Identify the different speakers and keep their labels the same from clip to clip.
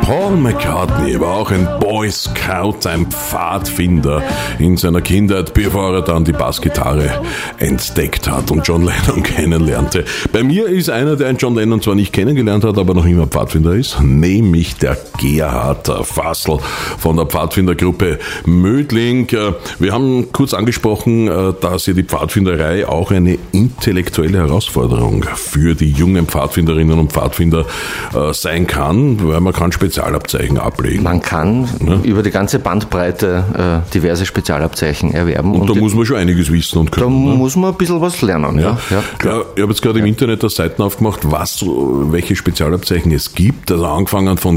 Speaker 1: Paul McCartney war auch ein Boy Scout, ein Pfadfinder in seiner Kindheit, bevor er dann die Bassgitarre entdeckt hat und John Lennon kennenlernte. Bei mir ist einer, der einen John Lennon zwar nicht kennengelernt hat, aber noch immer Pfadfinder ist, nämlich der Gerhard Fassl von der Pfadfindergruppe Mödling. Wir haben kurz angesprochen, dass ja die Pfadfinderei auch eine intellektuelle Herausforderung für die jungen Pfadfinderinnen und Pfadfinder sein kann, weil man kann Spezialabzeichen ablegen.
Speaker 2: Man kann über die ganze Bandbreite diverse Spezialabzeichen erwerben.
Speaker 1: Und da muss man schon einiges wissen und können.
Speaker 2: Da muss man ein bisschen was lernen. Ja,
Speaker 1: ich habe jetzt gerade im Internet da Seiten aufgemacht, welche Spezialabzeichen es gibt. Also angefangen von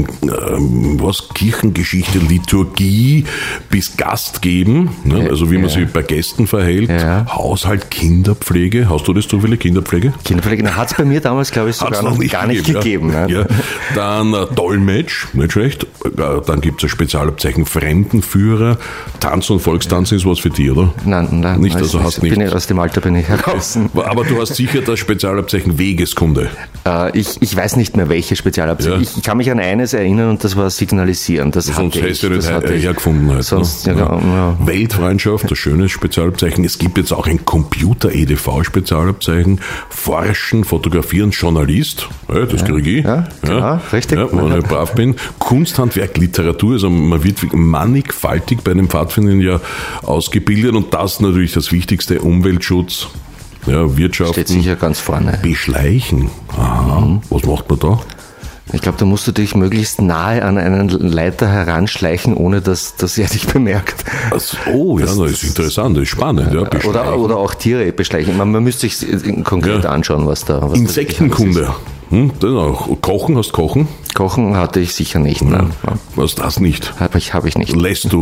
Speaker 1: Kirchengeschichte, Liturgie bis Gastgeben, also wie man sich bei Gästen verhält, Haushalt, Kinderpflege. Hast du das zufällig, Kinderpflege?
Speaker 2: Kinderpflege hat es bei mir damals, glaube ich, sogar noch gar nicht gegeben.
Speaker 1: Ja. Dann Dolmetsch, nicht schlecht. Dann gibt es ein Spezialabzeichen Fremdenführer. Tanz und Volkstanzen ist was für dich, oder?
Speaker 2: Nein.
Speaker 1: Nicht, also hast nicht.
Speaker 2: Aus dem Alter bin ich heraus.
Speaker 1: Aber du hast sicher das Spezialabzeichen Wegeskunde.
Speaker 2: Ich weiß nicht mehr, welche Spezialabzeichen. Ja. Ich kann mich an eines erinnern und das war Signalisieren.
Speaker 1: Sonst hättest du nicht hergefunden. Weltfreundschaft, ein schönes Spezialabzeichen. Es gibt jetzt auch ein Computer-EDV-Spezialabzeichen. Forschen, Fotografieren, Journalist. Das kriege ich.
Speaker 2: Ja, richtig.
Speaker 1: Wenn ich brav bin. Kunsthandwerk, Literatur. Also man wird mannigfaltig bei den Pfadfindern ja ausgebildet und das natürlich das Wichtigste, Umweltschutz, Wirtschaft.
Speaker 2: Steht sicher ganz vorne.
Speaker 1: Beschleichen. Aha. Was macht man da?
Speaker 2: Ich glaube, da musst du dich möglichst nahe an einen Leiter heranschleichen, ohne dass er dich bemerkt.
Speaker 1: Das ist interessant, das ist spannend.
Speaker 2: Oder auch Tiere beschleichen. Man müsste sich konkret anschauen, was da
Speaker 1: Insektenkunde. Das auch. Kochen, hast du Kochen?
Speaker 2: Kochen hatte ich sicher nicht, nein.
Speaker 1: Was das nicht?
Speaker 2: Habe ich nicht.
Speaker 1: Du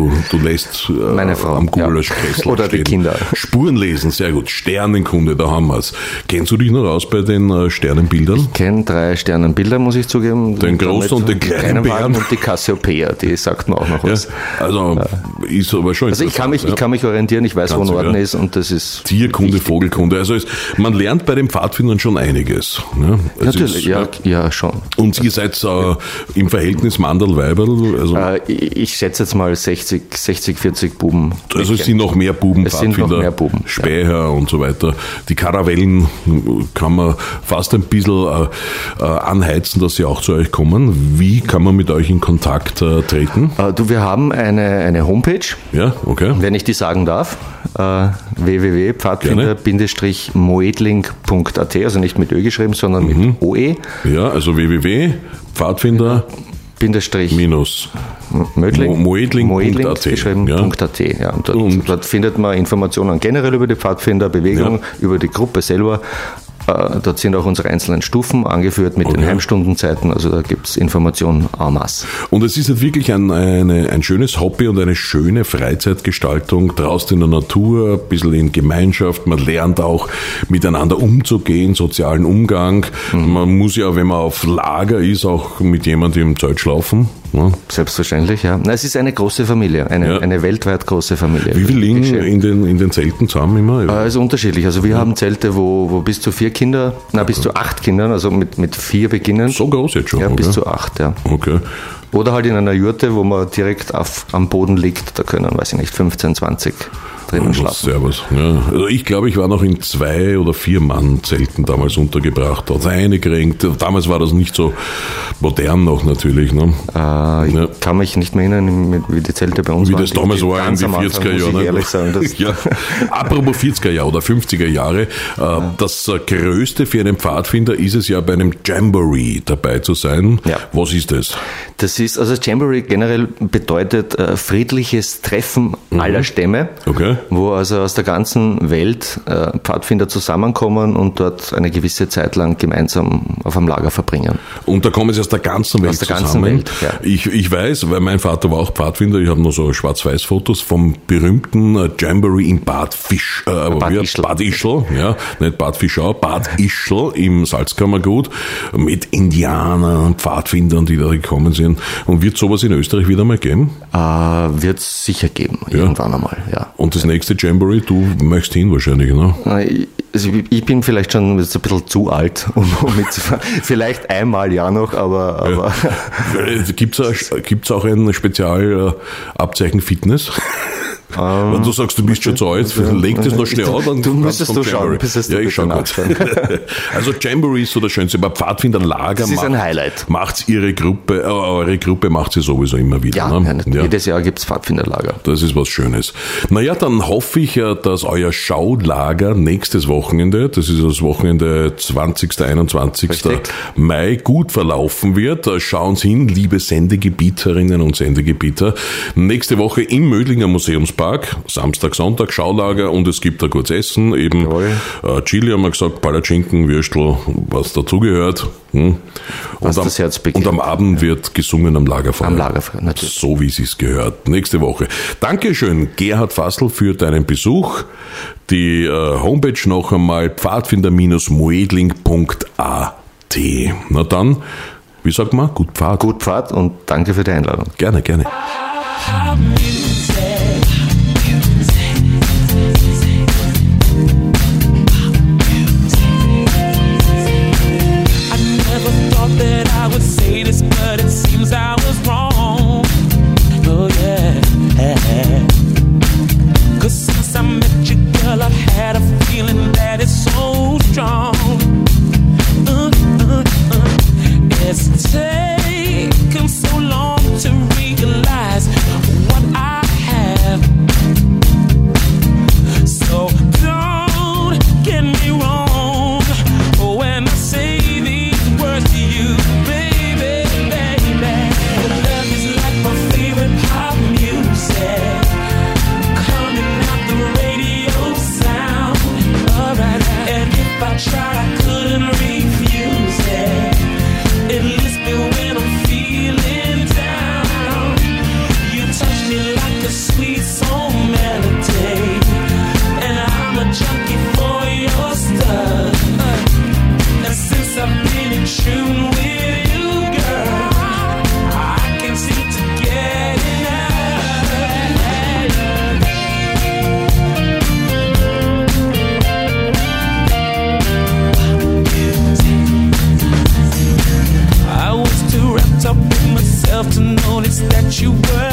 Speaker 1: lässt
Speaker 2: meine Frau
Speaker 1: am Gulaschkessel
Speaker 2: oder
Speaker 1: stehen.
Speaker 2: Die Kinder.
Speaker 1: Spuren lesen, sehr gut. Sternenkunde, da haben wir es. Kennst du dich noch aus bei den Sternenbildern?
Speaker 2: Ich kenne 3 Sternenbilder, muss ich zugeben.
Speaker 1: Den großen und den kleinen Bären.
Speaker 2: Und die Cassiopeia, die sagt mir auch noch was.
Speaker 1: Also ist aber schon
Speaker 2: ich kann mich orientieren, ich weiß, wo Norden ist und das ist
Speaker 1: Tierkunde,
Speaker 2: wichtig.
Speaker 1: Vogelkunde. Also man lernt bei den Pfadfindern schon einiges. Ne?
Speaker 2: Natürlich, ja, schon.
Speaker 1: Und ihr seid im Verhältnis Mandel-Weiberl? Also
Speaker 2: ich schätze jetzt mal 60, 40 Buben.
Speaker 1: Also es sind noch mehr Buben,
Speaker 2: es sind noch mehr Buben.
Speaker 1: Späher und so weiter. Die Karawellen kann man fast ein bisschen anheizen, dass sie auch zu euch kommen. Wie kann man mit euch in Kontakt treten?
Speaker 2: Wir haben eine Homepage.
Speaker 1: Ja, okay.
Speaker 2: Wenn ich die sagen darf. www.pfadfinder-moedling.at, also nicht mit Ö geschrieben, sondern mit OE.
Speaker 1: Ja, also www.pfadfinder-
Speaker 2: Moedling.at geschrieben, .at. Ja. Und dort findet man Informationen generell über die Pfadfinderbewegung, über die Gruppe selber. Dort sind auch unsere einzelnen Stufen angeführt mit den Heimstundenzeiten, also da gibt es Informationen en masse.
Speaker 1: Und es ist jetzt wirklich ein schönes Hobby und eine schöne Freizeitgestaltung, draußen in der Natur, ein bisschen in Gemeinschaft, man lernt auch miteinander umzugehen, sozialen Umgang. Man muss ja, wenn man auf Lager ist, auch mit jemandem im Zelt schlafen. Ja.
Speaker 2: Selbstverständlich, ja. Es ist eine große Familie, eine weltweit große Familie.
Speaker 1: Wie viele liegen in den Zelten zusammen immer? Ja.
Speaker 2: Es ist unterschiedlich. Also wir haben Zelte, wo bis zu 4 Kinder, bis zu 8 Kindern, also mit 4 beginnen.
Speaker 1: So groß jetzt schon?
Speaker 2: Ja, bis zu 8, ja.
Speaker 1: Okay.
Speaker 2: Oder halt in einer Jurte, wo man direkt am Boden liegt, da können, 15, 20 drinnen schlafen.
Speaker 1: Servus. Ja. Also ich glaube, ich war noch in 2 oder 4 Mann-Zelten damals untergebracht. Also eingerenkt. Damals war das nicht so modern noch natürlich. Ne?
Speaker 2: Ich kann mich nicht mehr erinnern, wie die Zelte bei uns
Speaker 1: waren. Wie das damals war in den 40er Jahren.
Speaker 2: Ehrlich sagen,
Speaker 1: Apropos 40er Jahre oder 50er Jahre. Das Größte für einen Pfadfinder ist es ja, bei einem Jamboree dabei zu sein. Ja. Was ist das?
Speaker 2: Jamboree generell bedeutet friedliches Treffen aller Stämme. Okay. Wo also aus der ganzen Welt Pfadfinder zusammenkommen und dort eine gewisse Zeit lang gemeinsam auf einem Lager verbringen.
Speaker 1: Und da kommen sie aus der ganzen Welt zusammen? Aus der ganzen Welt, ja. Ich weiß, weil mein Vater war auch Pfadfinder, ich habe noch so Schwarz-Weiß-Fotos vom berühmten Jamboree in Bad Ischl, ja, nicht Bad Fischau, Bad Ischl im Salzkammergut mit Indianern, Pfadfindern, die da gekommen sind. Und wird sowas in Österreich wieder mal geben?
Speaker 2: Wird es sicher geben, irgendwann einmal, ja.
Speaker 1: Und das nächste Jamboree, du möchtest hin wahrscheinlich, ne?
Speaker 2: Also ich bin vielleicht schon ein bisschen zu alt, um mitzufahren. Vielleicht einmal ja noch, aber
Speaker 1: Gibt's auch ein Spezialabzeichen Fitness? Wenn du sagst, du bist schon zu alt, leg das noch schnell an.
Speaker 2: Du müsstest du schauen, bis es
Speaker 1: ich schau gut. Also Jamboree ist so das Schönste, aber Pfadfinderlager
Speaker 2: das ist ein Highlight.
Speaker 1: Macht's eure Gruppe macht sie sowieso immer wieder.
Speaker 2: Ja, ne? Jedes Jahr gibt's Pfadfinderlager.
Speaker 1: Das ist was Schönes. Naja, dann hoffe ich, dass euer Schaulager nächstes Wochenende, das ist das Wochenende 20. 21. Richtig. Mai, gut verlaufen wird. Schauen Sie hin, liebe Sendegebieterinnen und Sendegebieter. Nächste Woche im Mödlinger Museumspark, Samstag, Sonntag, Schaulager und es gibt da kurz Essen, eben Chili haben wir gesagt, Palatschinken, Würstel, was dazugehört.
Speaker 2: Was das Herz begehrt.
Speaker 1: Und am Abend wird gesungen am Lagerfeuer.
Speaker 2: Am Lagerfeuer, natürlich.
Speaker 1: So wie es gehört. Nächste Woche. Dankeschön, Gerhard Fassl, für deinen Besuch. Die Homepage noch einmal, pfadfinder-moedling.at. Na dann, wie sagt man? Gut Pfad.
Speaker 2: Gut Pfad und danke für die Einladung.
Speaker 1: Gerne, gerne.
Speaker 3: That I would say this, but it seems I was wrong. Oh yeah. 'Cause since I met you, girl, I've had a feeling that it's so strong. It's taken so long to realize what I have. So don't get me wrong when I say these words to you, baby, baby. Love is like my favorite pop music, coming out the radio sound. Alright, and if I tried, I couldn't refuse it. It lifts me when I'm feeling down. You touch me like a sweet soul melody, and I'm a junkie for your stuff. And since I've been in tune with you, girl, I can't seem to get I was too wrapped up in myself to notice that you were